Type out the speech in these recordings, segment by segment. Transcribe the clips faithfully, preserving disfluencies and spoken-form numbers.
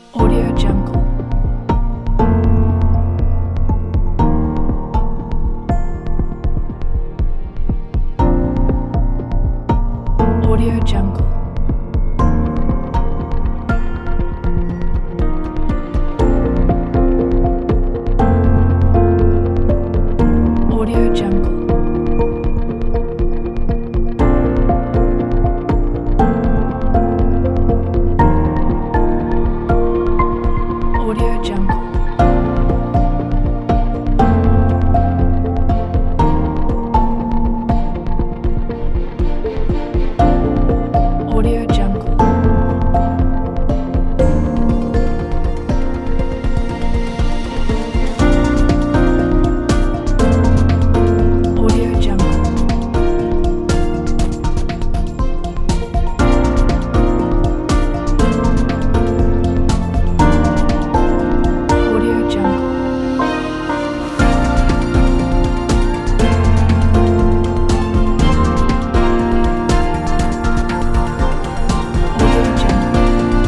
Audio Jungle. Audio Jungle. Audio Jungle. Audio Jungle. Audio Jungle. Audio Jungle. Audio Jungle. Audio Jungle.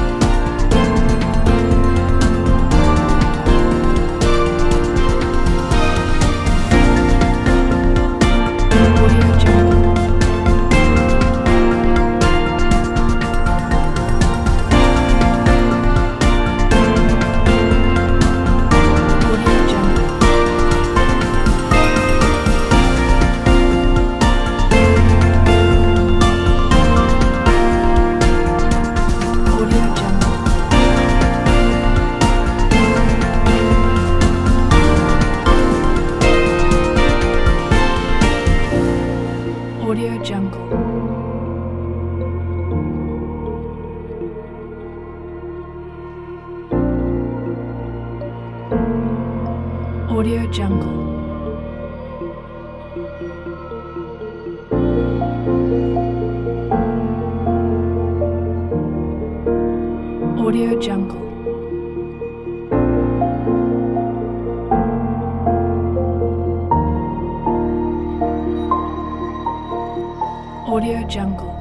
Audio Jungle. Audio Jungle. Audio Jungle. Audio Jungle. Audio Jungle. Audio Jungle. Audio Jungle.